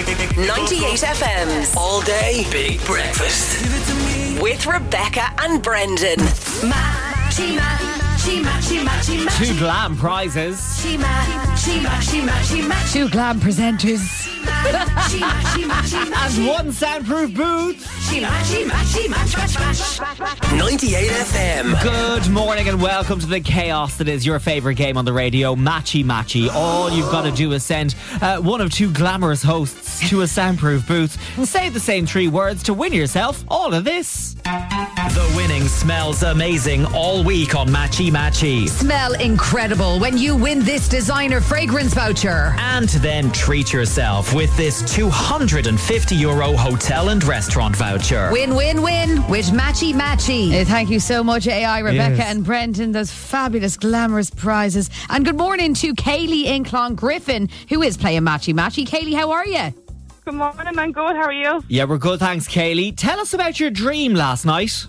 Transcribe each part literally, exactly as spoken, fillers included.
ninety-eight F M's All day, big breakfast. with Rebecca and Brendan. Matchy, matchy, matchy, matchy, matchy. Two glam prizes. Matchy, matchy, matchy, matchy, matchy. Two glam presenters. Matchy, matchy, matchy, And matchy. one soundproof booth. Matchy, matchy, match, match, match, match. ninety-eight F M. Good morning and welcome to the chaos that is your favourite game on the radio, Matchy Matchy. All you've got to do is send uh, one of two glamorous hosts to a soundproof booth and say the same three words to win yourself all of this. The winning smells amazing all week on Matchy Matchy. Smell incredible when you win this designer fragrance voucher. And then treat yourself with this two hundred fifty euro hotel and restaurant voucher. Win, win, win with Matchy Matchy. Uh, thank you so much, A I, Rebecca Yes. and Brendan. Those fabulous, glamorous prizes. And good morning to Kaylee in Clongriffin, who is playing Matchy Matchy. Kaylee, how are you? Good morning, I'm good. How are you? Yeah, we're good, thanks, Kaylee. Tell us about your dream last night.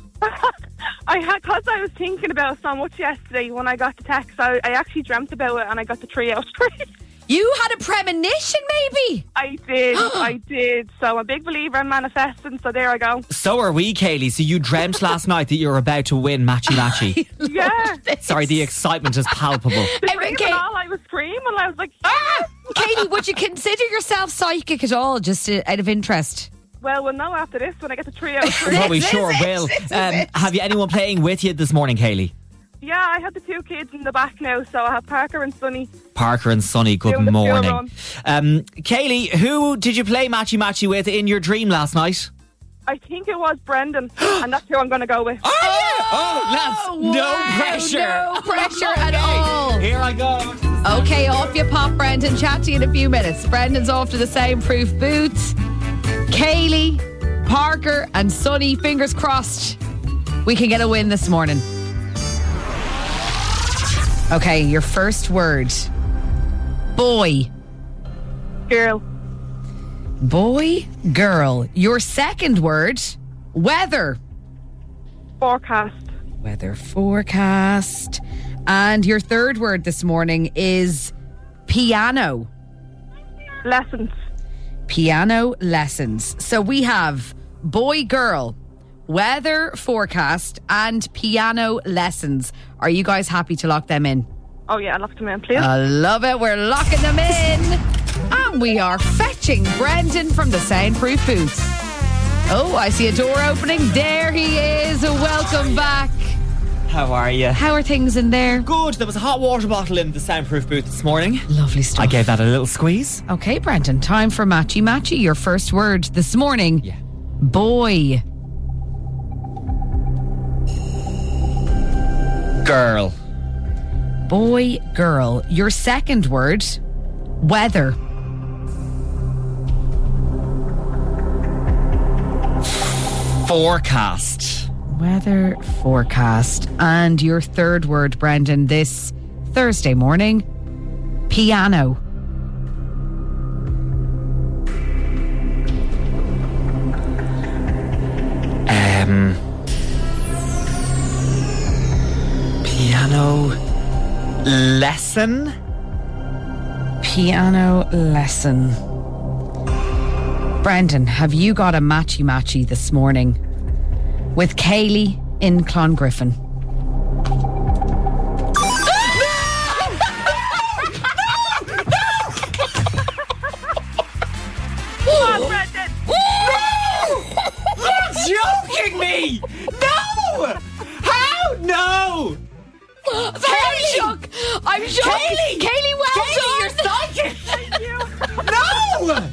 I had, because I was thinking about it so much yesterday when I got the text, I, I actually dreamt about it and I got the three out of three. You had a premonition, maybe? I did, I did. So I'm a big believer in manifesting, so there I go. So are we, Kaylee. So you dreamt last night that you were about to win Matchy Matchy. Yeah. Sorry, the excitement is palpable. The Hey, dream Kay- and all, I was screaming. I was like, Ah! Kaylee, would you consider yourself psychic at all, just uh, out of interest? well, we'll know after this when I get the three out of three. Well, we This is sure it. will. This is Um, it. have you anyone playing with you this morning, Kaylee? Yeah, I have the two kids in the back now, so I have Parker and Sonny. Parker and Sonny, good Doing the school morning. run. Um, Kaylee, who did you play Matchy Matchy with in your dream last night? I think it was Brendan, and that's who I'm going to go with. Oh, oh lads, no wow, pressure. no pressure at Okay, all. Here I go. Okay, off you pop, Brendan. Chat to you in a few minutes. Brendan's off to the soundproof booth. Kaylee, Parker, and Sonny, fingers crossed, we can get a win this morning. Okay, your first word. Boy. Girl. Boy, girl. Your second word. Weather. Forecast. Weather forecast. And your third word this morning is piano. Lessons. Piano lessons. So we have boy, girl, weather forecast, and piano lessons. Are you guys happy to lock them in? Oh, yeah, I locked them in, please. I love it. We're locking them in. And we are fetching Brendan from the soundproof booth. Oh, I see a door opening. There he is. Welcome back. How are you? How are things in there? Good. There was a hot water bottle in the soundproof booth this morning. Lovely stuff. I gave that a little squeeze. Okay, Brendan, time for Matchy Matchy. Your first word this morning. Yeah. Boy. Girl. Boy, girl. Your second word, weather. Forecast. Weather forecast. And your third word, Brendan, this Thursday morning, piano. Um. Piano lesson. Piano lesson. Brendan, have you got a matchy matchy this morning with Kaylee in Clongriffin? Oh, Brendan. Joking me? No! How? No! I'm shook. I'm shook. Kaylee! Kaylee, well Kaylee, done. you're psychic! Thank you. No!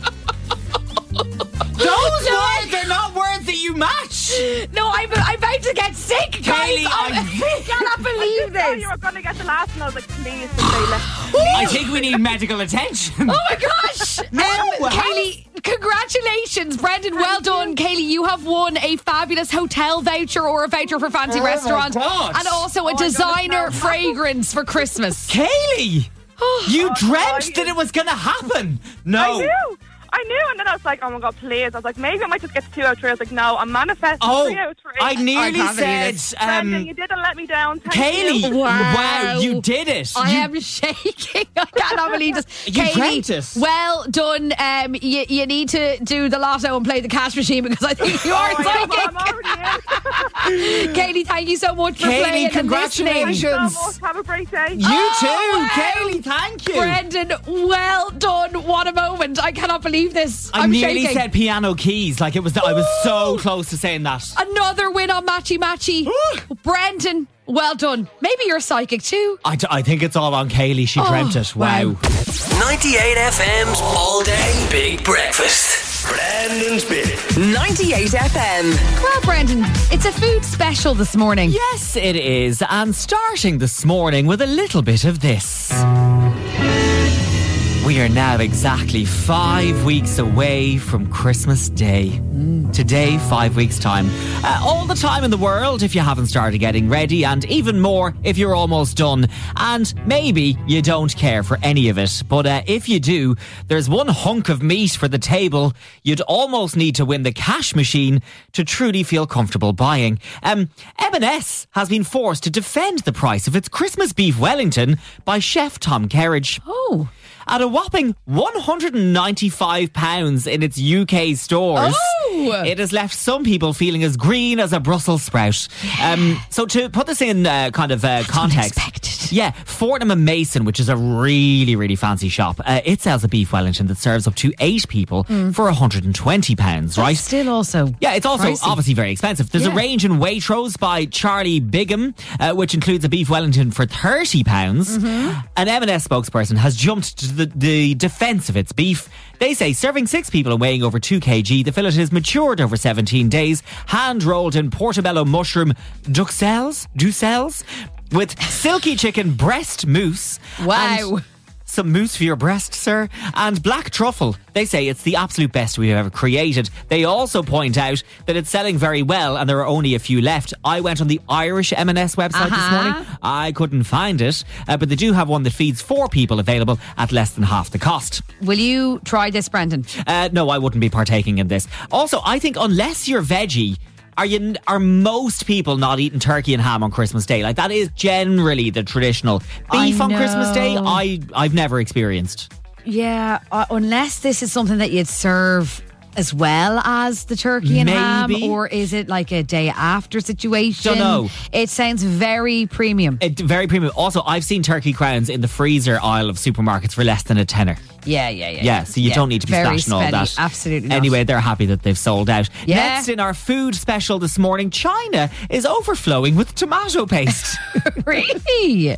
Those words are not words that you match! No, I'm, I'm about to get sick, guys. Kaylee, I'm- I'm- I cannot believe I thought this. you were going to get the last, and I was like, please, just say less. I think we need medical attention. Oh my gosh! No, um, how- Kaylee, congratulations, Brendan. Well done, Kaylee. You have won a fabulous hotel voucher or a voucher for fancy Oh my restaurant, God. and also a Oh, I gotta designer smell. fragrance for Christmas. Kaylee! You Oh, dreamt no, that it was going to happen. No. I knew. I knew, and then I was like, oh my God, please. I was like, maybe I might just get to two out of three. I was like, no, I'm manifesting Oh, three out of three. I nearly can't believe said, this. Brendan, um, you didn't let me down. Thank Kaylee, you. wow. you did it. I You- am shaking. I cannot believe this. You Kaylee, dreamt it. well done. Um, you, you need to do the lotto and play the cash machine because I think you are Oh, yeah, psychic. I'm already in. Kaylee, thank you so much for Kaylee, playing and congratulations. listening. Thanks so much. Have a great day. You Oh, too, wow. Kaylee, thank you. Brendan, well done. What a moment. I cannot believe this. I I'm nearly shaking. said piano keys. Like it was, I was so Ooh. close to saying that. Another win on Matchy Matchy. Brendan, well done. Maybe you're psychic too. I, d- I think it's all on Kaylee. She Oh, dreamt it. Wow. wow. ninety-eight F M's All Day Big Breakfast. Brandon's Bit. ninety-eight F M. Well, Brendan, it's a food special this morning. Yes, it is. And starting this morning with a little bit of this. We are now exactly five weeks away from Christmas Day. Today, five weeks' time. Uh, all the time in the world if you haven't started getting ready, and even more if you're almost done. And maybe you don't care for any of it. But uh, if you do, there's one hunk of meat for the table you'd almost need to win the cash machine to truly feel comfortable buying. Um, M and S has been forced to defend the price of its Christmas beef Wellington by chef Tom Kerridge. Oh. At a whopping one hundred ninety-five pounds in its U K stores. Oh! It has left some people feeling as green as a Brussels sprout. Um, so to put this in uh, kind of uh, context. unexpected. Yeah, Fortnum and Mason, which is a really, really fancy shop, uh, it sells a beef Wellington that serves up to eight people for one hundred twenty pounds, right? Still also. Yeah, it's also pricey. obviously very expensive. There's Yeah. a range in Waitrose by Charlie Bigham, uh, which includes a beef Wellington for thirty pounds. Mm-hmm. An M and S spokesperson has jumped to the, the defence of its beef. They say serving six people and weighing over two kilograms, the fillet is matured over seventeen days, hand-rolled in portobello mushroom duxelles, duxelles, with silky chicken breast mousse. Wow. and some mousse for your breast, sir, and black truffle. They say it's the absolute best we've ever created. They also point out that it's selling very well and there are only a few left. I went on the Irish M and S website this Uh-huh. morning. I couldn't find it, uh, but they do have one that feeds four people available at less than half the cost. Will you try this, Brendan? Uh, no, I wouldn't be partaking in this. Also, I think unless you're veggie, Are you? Are most people not eating turkey and ham on Christmas Day? Like that is generally the traditional beef I on Christmas Day. know. I I've never experienced. Yeah, uh, unless this is something that you'd serve as well as the turkey and ham, Maybe. or is it like a day after situation? Dunno. It sounds very premium. It, very premium. Also, I've seen turkey crowns in the freezer aisle of supermarkets for less than a tenner. Yeah, yeah, yeah. Yeah, so you Yeah, don't need to be very splashing all spendy. that. Absolutely not. Anyway, they're happy that they've sold out. Yeah. Next in our food special this morning, China is overflowing with tomato paste. Really?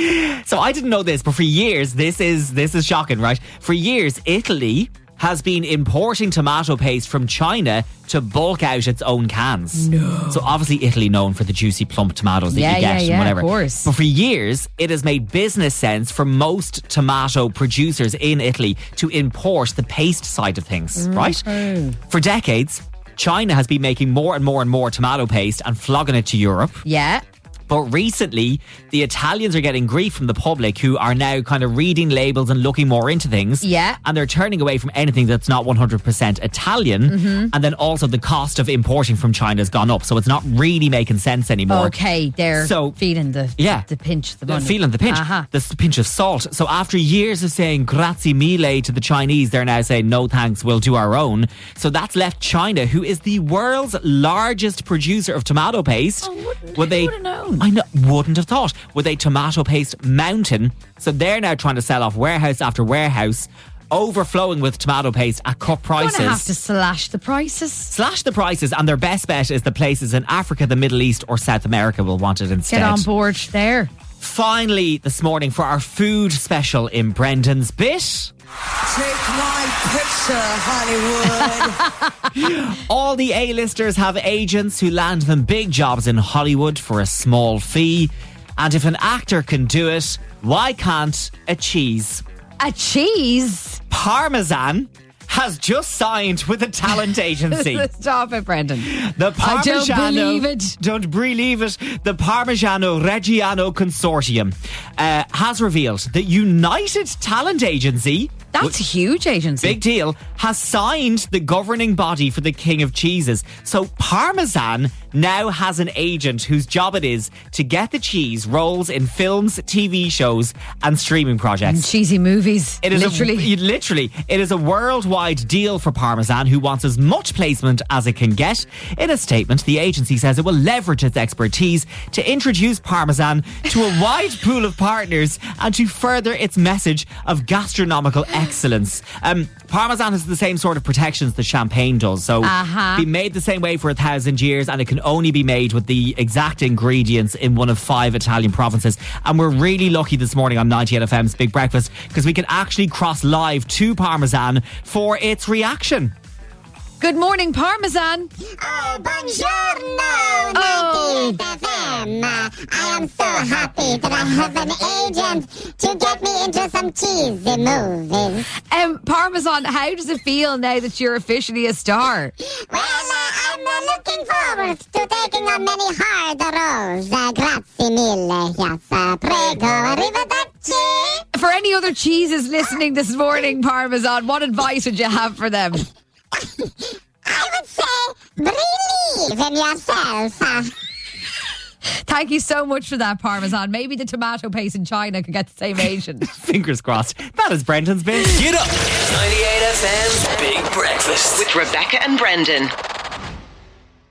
So I didn't know this, but for years, this is this is shocking, right? For years, Italy has been importing tomato paste from China to bulk out its own cans. No. So obviously Italy known for the juicy plump tomatoes that Yeah, you get yeah, yeah, and whatever. of course. But for years, it has made business sense for most tomato producers in Italy to import the paste side of things, right? For decades, China has been making more and more and more tomato paste and flogging it to Europe. Yeah. But recently, the Italians are getting grief from the public who are now kind of reading labels and looking more into things. Yeah. And they're turning away from anything that's not one hundred percent Italian. Mm-hmm. And then also the cost of importing from China has gone up. So it's not really making sense anymore. Okay, they're So- feeling the Yeah. the pinch, the They're money. feeling the pinch, Uh-huh. the s- pinch of salt. So after years of saying grazie mille to the Chinese, they're now saying no thanks, we'll do our own. So that's left China, who is the world's largest producer of tomato paste. Oh, wouldn't- Would who they? would've known? I know, wouldn't have thought. With a tomato paste mountain. So they're now trying to sell off warehouse after warehouse, overflowing with tomato paste at cut prices. Going to have to slash the prices. Slash the prices, and their best bet is the places in Africa, the Middle East, or South America will want it instead. Get on board there. Finally, this morning for our food special in Brendan's Bit. Take my picture, Hollywood. All the A-listers have agents who land them big jobs in Hollywood for a small fee. And if an actor can do it, why can't a cheese? A cheese? Parmesan has just signed with a talent agency. Stop it, Brendan. The I don't Parmigiano, believe it. Don't believe it. The Parmigiano Reggiano Consortium uh, has revealed that United Talent Agency That's a huge agency. Big deal, has signed the governing body for the King of Cheeses. So Parmesan now has an agent whose job it is to get the cheese roles in films, T V shows and streaming projects. And cheesy movies. It is literally. A, literally, it is a worldwide deal for Parmesan, who wants as much placement as it can get. In a statement, the agency says it will leverage its expertise to introduce Parmesan to a wide pool of partners and to further its message of gastronomical excellence. Um, Parmesan has the same sort of protections that champagne does, so Uh-huh. be made the same way for a thousand years, and it can only be made with the exact ingredients in one of five Italian provinces. And we're really lucky this morning on ninety-eight F M's Big Breakfast because we can actually cross live to Parmesan for its reaction. Good morning, Parmesan. Oh, buongiorno, Oh. ninety-eight F M. I am so happy that I have an agent to get me into some cheesy movies. Um, Parmesan, how does it feel now that you're officially a star? Well, uh, I'm uh, looking forward to taking on many hard roles. Uh, grazie mille. Yes, uh, prego, arrivederci. For any other cheeses listening this morning, Parmesan, what advice would you have for them? I would say, believe in yourself. Uh, Thank you so much for that, Parmesan. Maybe the tomato paste in China could get the same agent. Fingers crossed. That is Brendan's bit. Get up! ninety-eight F M's Big Breakfast. With Rebecca and Brendan.